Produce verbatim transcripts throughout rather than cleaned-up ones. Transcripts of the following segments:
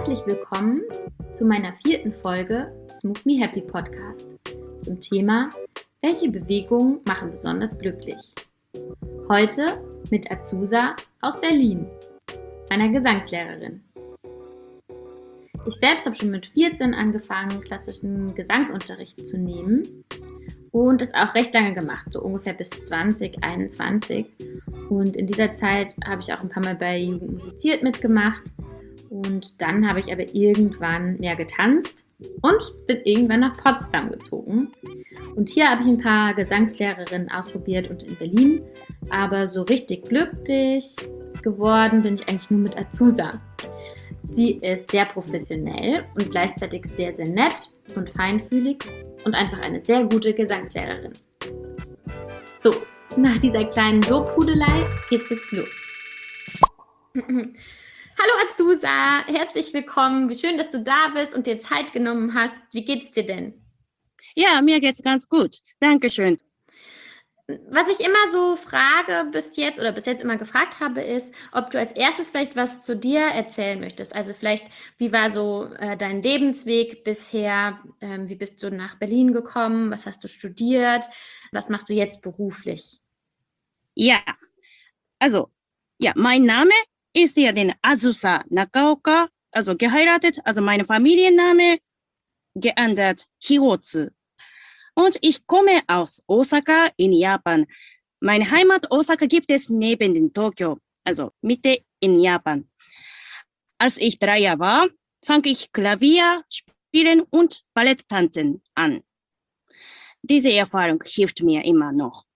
Herzlich willkommen zu meiner vierten Folge des Move Me Happy Podcast zum Thema: Welche Bewegungen machen besonders glücklich? Heute mit Azusa aus Berlin, einer Gesangslehrerin. Ich selbst habe schon mit vierzehn angefangen, klassischen Gesangsunterricht zu nehmen und das auch recht lange gemacht, so ungefähr bis zwanzig einundzwanzig. Und in dieser Zeit habe ich auch ein paar Mal bei Jugend musiziert mitgemacht. Und dann habe ich aber irgendwann mehr getanzt und bin irgendwann nach Potsdam gezogen. Und hier habe ich ein paar Gesangslehrerinnen ausprobiert und in Berlin. Aber so richtig glücklich geworden bin ich eigentlich nur mit Azusa. Sie ist sehr professionell und gleichzeitig sehr, sehr nett und feinfühlig und einfach eine sehr gute Gesangslehrerin. So, nach dieser kleinen Lobhudelei geht's jetzt los. Hallo Azusa, herzlich willkommen. Wie schön, dass du da bist und dir Zeit genommen hast. Wie geht's dir denn? Ja, mir geht's ganz gut. Dankeschön. Was ich immer so frage bis jetzt oder bis jetzt immer gefragt habe, ist, ob du als erstes vielleicht was zu dir erzählen möchtest. Also vielleicht, wie war so äh, dein Lebensweg bisher? Ähm, wie bist du nach Berlin gekommen? Was hast du studiert? Was machst du jetzt beruflich? Ja, also, ja, mein Name ist ja den Azusa Nakaoka, also geheiratet, also mein Familienname geändert, Hirotsu. Und ich komme aus Osaka in Japan. Meine Heimat Osaka gibt es neben den Tokio, also Mitte in Japan. Als ich drei Jahre war, fange ich Klavier spielen und Ballett tanzen an. Diese Erfahrung hilft mir immer noch.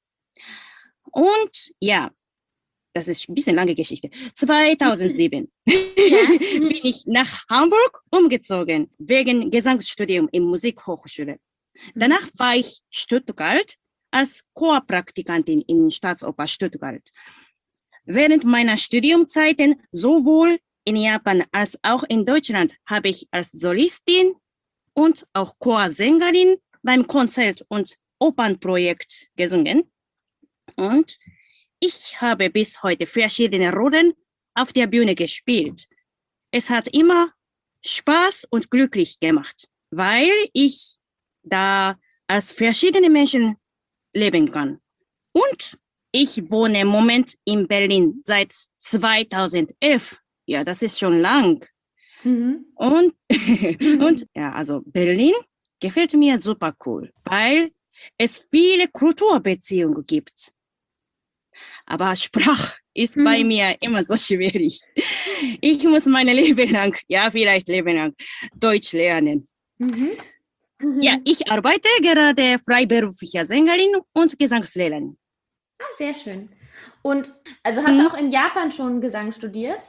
Und ja, das ist ein bisschen lange Geschichte. zweitausendsieben Ja. bin ich nach Hamburg umgezogen, wegen Gesangsstudium in Musikhochschule. Danach war ich Stuttgart als Chorpraktikantin in Staatsoper Stuttgart. Während meiner Studiumzeiten sowohl in Japan als auch in Deutschland habe ich als Solistin und auch Chorsängerin beim Konzert- und Opernprojekt gesungen. Und ich habe bis heute verschiedene Rollen auf der Bühne gespielt. Es hat immer Spaß und glücklich gemacht, weil ich da als verschiedene Menschen leben kann. Und ich wohne im Moment in Berlin seit zweitausendelf. Ja, das ist schon lang. Mhm. Und, und ja, also Berlin gefällt mir super cool, weil es viele Kulturbeziehungen gibt. Aber Sprache ist Mhm. bei mir immer so schwierig. Ich muss mein Leben lang, ja, vielleicht Leben lang Deutsch lernen. Mhm. Ja, ich arbeite gerade freiberufliche Sängerin und Gesangslehrerin. Ah, sehr schön. Und also hast Mhm. du auch in Japan schon Gesang studiert?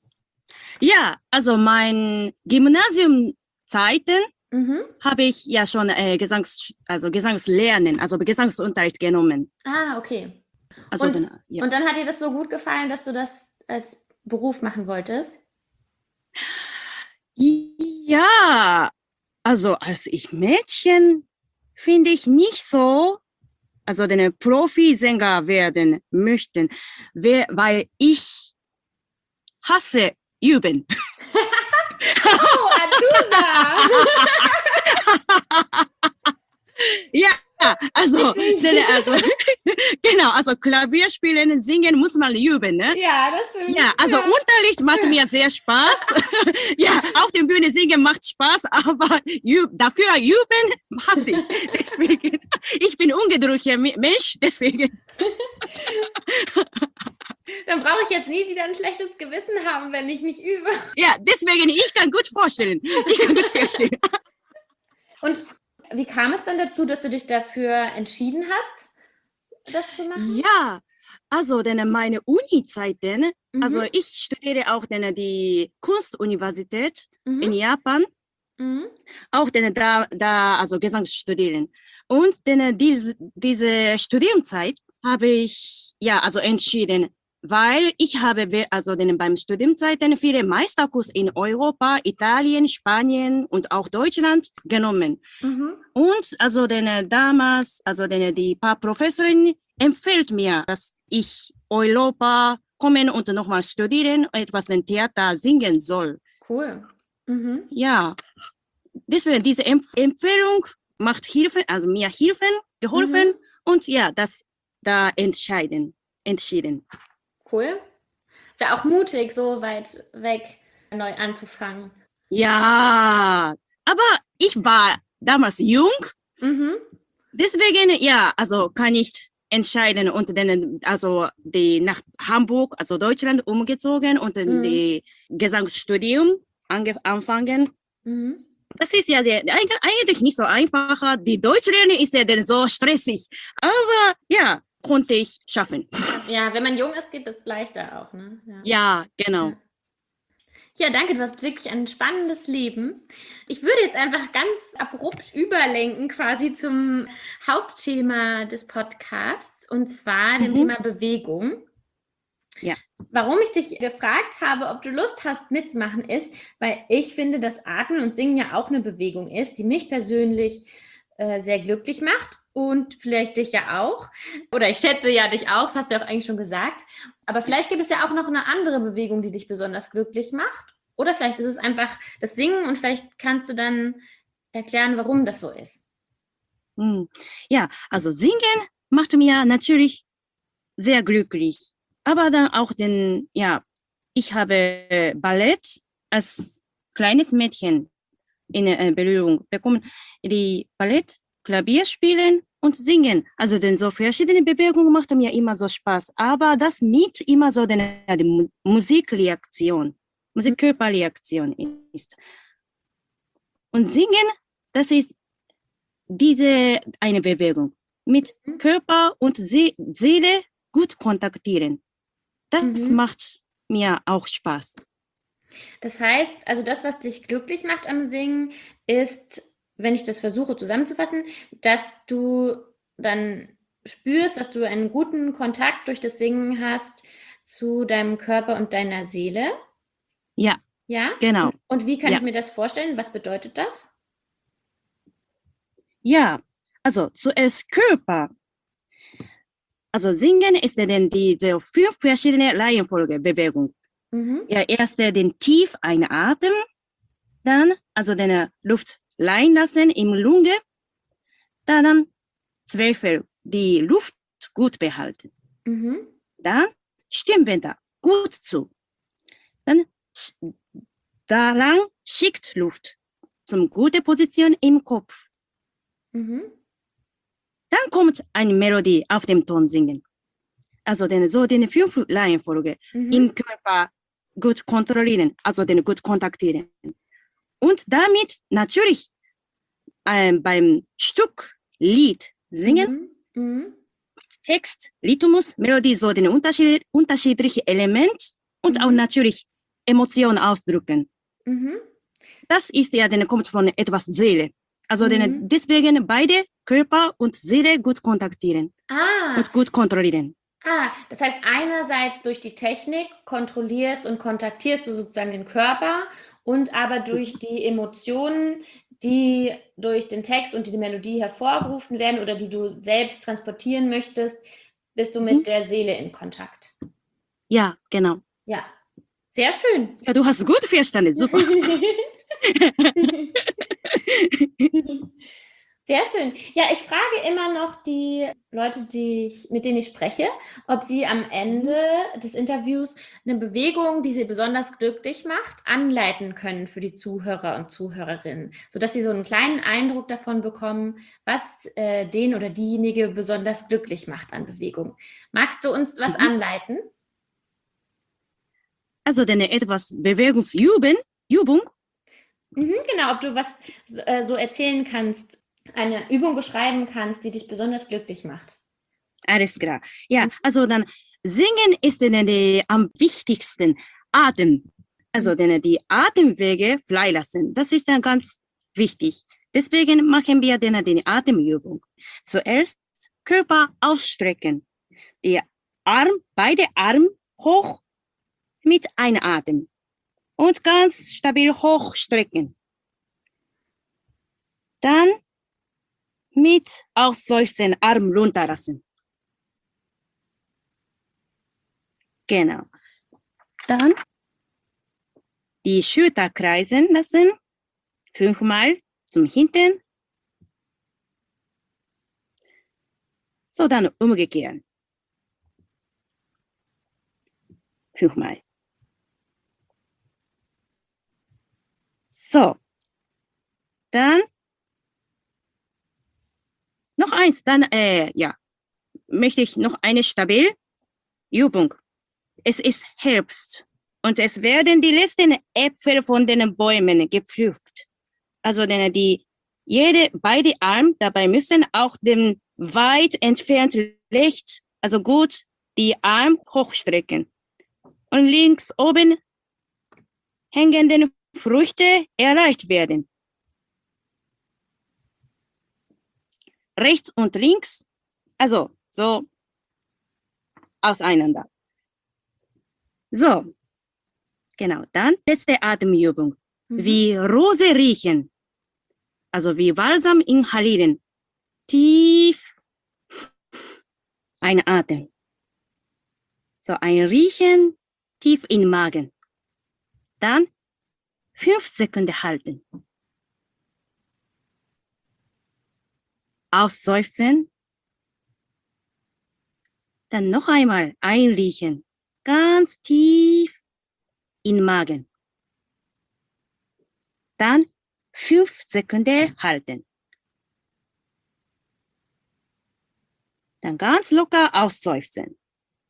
Ja, also mein Gymnasiumzeiten Mhm. habe ich ja schon äh, Gesangs, also Gesangslernen, also Gesangsunterricht genommen. Ah, okay. Also Und, dann, ja. und dann hat dir das so gut gefallen, dass du das als Beruf machen wolltest? Ja, also als ich Mädchen finde ich nicht so, also den Profisänger werden möchten, weil ich hasse üben. Oh, Azusa! Ja, also, denn, also genau, also Klavier spielen, singen muss man üben, ne? Ja, das stimmt. Ja, also ja. Unterricht macht mir sehr Spaß. Ja, auf der Bühne singen macht Spaß, aber üb, dafür üben hasse ich. Deswegen, ich bin ungeduldiger Mensch, deswegen. Dann brauche ich jetzt nie wieder ein schlechtes Gewissen haben, wenn ich nicht übe. Ja, deswegen, ich kann gut vorstellen. Ich kann gut verstehen. Und wie kam es dann dazu, dass du dich dafür entschieden hast, das zu machen? Ja, also denn meine Uni-Zeiten, Mhm. also ich studiere auch denn die Kunstuniversität Mhm. in Japan, Mhm. auch denn da, da also Gesang studieren. Und denn diese, diese Studiumzeit habe ich ja also entschieden, weil ich habe we- also denn beim Studiumzeiten viele Meisterkurs in Europa, Italien, Spanien und auch Deutschland genommen. Mhm. Und also denn damals, also denn die paar Professorin empfiehlt mir, dass ich Europa kommen und nochmal studieren, etwas den Theater singen soll. Cool. Mhm. Ja, deswegen diese Empf Empfehlung macht Hilfe, also mir Hilfen, geholfen Mhm. und ja, das da entscheiden, entschieden. Cool. Ist ja auch mutig, so weit weg neu anzufangen. Ja, aber ich war damals jung, Mhm. deswegen ja, also kann ich entscheiden und dann also die nach Hamburg, also Deutschland umgezogen und dann Mhm. die Gesangsstudium ange anfangen. Mhm. Das ist ja der, eig- eigentlich nicht so einfach. Die Deutschlernen ist ja dann so stressig. Aber ja, konnte ich schaffen. Ja, wenn man jung ist, geht das leichter auch, ne? Ja. Ja, genau. Ja. Ja, danke, du hast wirklich ein spannendes Leben. Ich würde jetzt einfach ganz abrupt überlenken quasi zum Hauptthema des Podcasts und zwar dem Mhm. Thema Bewegung. Ja. Warum ich dich gefragt habe, ob du Lust hast mitzumachen, ist, weil ich finde, dass Atmen und Singen ja auch eine Bewegung ist, die mich persönlich äh, sehr glücklich macht und vielleicht dich ja auch. Oder ich schätze ja dich auch, das hast du ja auch eigentlich schon gesagt. Aber vielleicht gibt es ja auch noch eine andere Bewegung, die dich besonders glücklich macht. Oder vielleicht ist es einfach das Singen und vielleicht kannst du dann erklären, warum das so ist. Hm. Ja, also singen macht mir natürlich sehr glücklich. Aber dann auch den, ja, ich habe Ballett als kleines Mädchen in äh, Berührung bekommen. Die Ballett, Klavier spielen und singen. Also denn so verschiedene Bewegungen macht mir immer so Spaß. Aber das mit immer so eine, eine Mu- Musikreaktion, Musikkörperreaktion ist. Und singen, das ist diese eine Bewegung. Mit Körper und Se Seele gut kontaktieren. Das Mhm. macht mir auch Spaß. Das heißt, also das, was dich glücklich macht am Singen, ist, wenn ich das versuche zusammenzufassen, dass du dann spürst, dass du einen guten Kontakt durch das Singen hast zu deinem Körper und deiner Seele. Ja, Ja? genau. Und, und wie kann Ja. ich mir das vorstellen? Was bedeutet das? Ja, also zuerst Körper. Also singen ist denn diese fünf verschiedene Reihenfolge Bewegung. Mhm. Ja, erst den tief einatmen, dann also den Luft reinlassen im Lunge, dann Zweifel die Luft gut behalten. Mhm. Dann Stimmbänder gut zu. Dann daran schickt Luft zum gute Position im Kopf. Mhm. Dann kommt eine Melodie auf dem Ton singen. Also den, so den fünf Reihenfolge Mhm. im Körper gut kontrollieren, also den gut kontaktieren. Und damit natürlich ähm, beim Stück, Lied singen, Mhm. Mhm. Text, Rhythmus, Melodie, so den Unterschied, unterschiedliche Elemente und Mhm. auch natürlich Emotionen ausdrücken. Mhm. Das ist ja, den kommt von etwas Seele. Also Mhm. den, deswegen beide Körper und Seele gut kontaktieren Ah, und gut kontrollieren. Ah, das heißt, einerseits durch die Technik kontrollierst und kontaktierst du sozusagen den Körper und aber durch die Emotionen, die durch den Text und die Melodie hervorgerufen werden oder die du selbst transportieren möchtest, bist du Mhm. mit der Seele in Kontakt. Ja, genau. Ja, sehr schön. Ja, du hast gut verstanden, super. Sehr schön. Ja, ich frage immer noch die Leute, die ich, mit denen ich spreche, ob sie am Ende mhm. des Interviews eine Bewegung, die sie besonders glücklich macht, anleiten können für die Zuhörer und Zuhörerinnen, sodass sie so einen kleinen Eindruck davon bekommen, was äh, den oder diejenige besonders glücklich macht an Bewegung. Magst du uns was Mhm. anleiten? Also eine etwas Bewegungsübung, Übung. Mhm, genau, ob du was äh, so erzählen kannst, eine Übung beschreiben kannst, die dich besonders glücklich macht. Alles klar. Ja, also dann singen ist denn die am wichtigsten Atem. Also denn die Atemwege freilassen. Das ist dann ganz wichtig. Deswegen machen wir denn die Atemübung. Zuerst Körper ausstrecken. Die Arm, beide Arme hoch mit einatmen. Und ganz stabil hochstrecken. Dann mit Ausseufzen Arm runterlassen. Genau. Dann die Schulter kreisen lassen. Fünfmal zum Hinten. So, dann umgekehren. Fünfmal. So. Dann noch eins. Dann, äh, ja, möchte ich noch eine stabile Übung. Es ist Herbst und es werden die letzten Äpfel von den Bäumen gepflückt. Also denn die, jede, beide Arme dabei müssen auch dem weit entfernt rechts, also gut die Arme hochstrecken. Und links oben hängenden Früchte erreicht werden. Rechts und links, also so auseinander. So, genau, dann letzte Atemübung. Mhm. Wie Rose riechen, also wie Balsam inhalieren. Tief ein Atem. So ein Riechen tief in Magen. Dann fünf Sekunden halten. Ausseufzen. Dann noch einmal einriechen. Ganz tief in Magen. Dann fünf Sekunden halten. Dann ganz locker ausseufzen.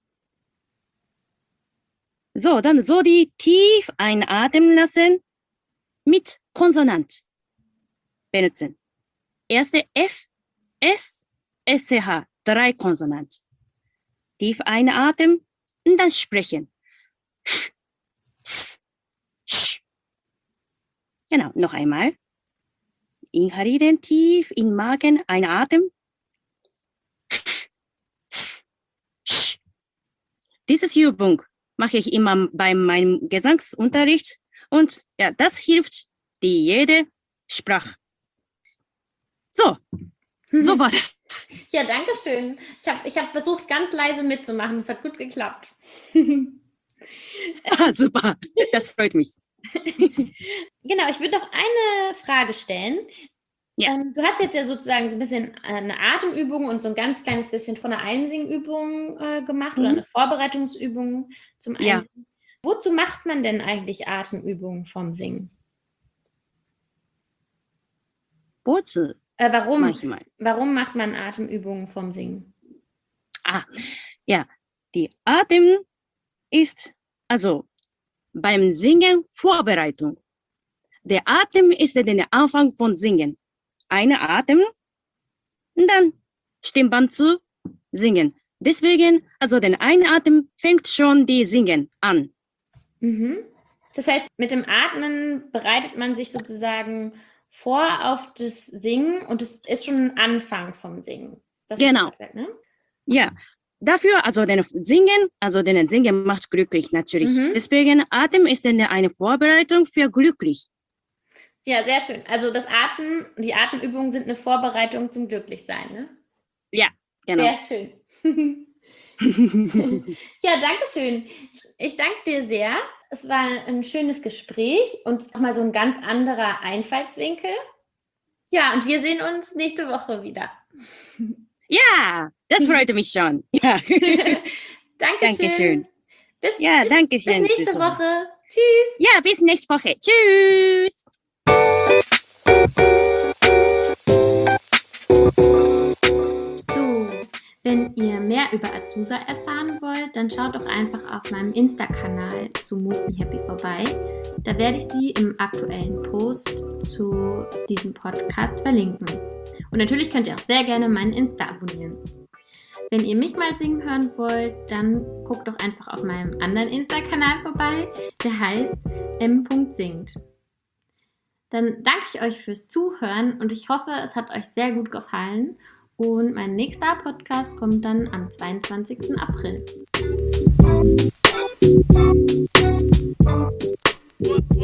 So, dann so die tief einatmen lassen mit Konsonant benutzen. Erste F, S, S C H, drei Konsonant. Tief einatmen und dann sprechen. Sch, S, Sch. Genau, noch einmal. Inhalieren tief in Magen, einatmen. Sch, S, Sch. Diese Übung mache ich immer bei meinem Gesangsunterricht und ja, das hilft die jede Sprache. So, so war das. Ja, danke schön. Ich habe ich hab versucht, ganz leise mitzumachen. Das hat gut geklappt. Ah, super, das freut mich. Genau, ich würde noch eine Frage stellen. Ja. Ähm, du hast jetzt ja sozusagen so ein bisschen eine Atemübung und so ein ganz kleines bisschen von einer Einsingübung äh, gemacht, mhm, oder eine Vorbereitungsübung zum Einsingen. Ja. Wozu macht man denn eigentlich Atemübungen vom Singen? Wozu? Äh, warum, Manchmal. warum macht man Atemübungen vom Singen? Ah, ja, die Atem ist also beim Singen Vorbereitung. Der Atem ist der Anfang von Singen. Eine Atem und dann Stimmband zu singen. Deswegen, also den Einatmen fängt schon die Singen an. Mhm. Das heißt, mit dem Atmen bereitet man sich sozusagen vor auf das Singen und es ist schon ein Anfang vom Singen. Das genau. Ist, ne? Ja, dafür, also den Singen, also den Singen macht glücklich natürlich. Mhm. Deswegen Atem ist eine Vorbereitung für glücklich. Ja, sehr schön. Also das Atmen, die Atemübungen sind eine Vorbereitung zum Glücklichsein, ne? Ja, genau. Sehr schön. Ja, danke schön. Ich, ich danke dir sehr. Es war ein schönes Gespräch und nochmal so ein ganz anderer Einfallswinkel. Ja, und wir sehen uns nächste Woche wieder. Ja, das freut mich schon. Ja. Dankeschön. Dankeschön. Bis, ja, bis, danke schön. Bis nächste Woche. Tschüss. Ja, bis nächste Woche. Tschüss. So, wenn ihr mehr über Azusa erfahren wollt, dann schaut doch einfach auf meinem Insta-Kanal zu Move Me Happy vorbei. Da werde ich sie im aktuellen Post zu diesem Podcast verlinken. Und natürlich könnt ihr auch sehr gerne meinen Insta abonnieren. Wenn ihr mich mal singen hören wollt, dann guckt doch einfach auf meinem anderen Insta-Kanal vorbei, der heißt m punkt singt. Dann danke ich euch fürs Zuhören und ich hoffe, es hat euch sehr gut gefallen. Und mein nächster Podcast kommt dann am zweiundzwanzigsten April.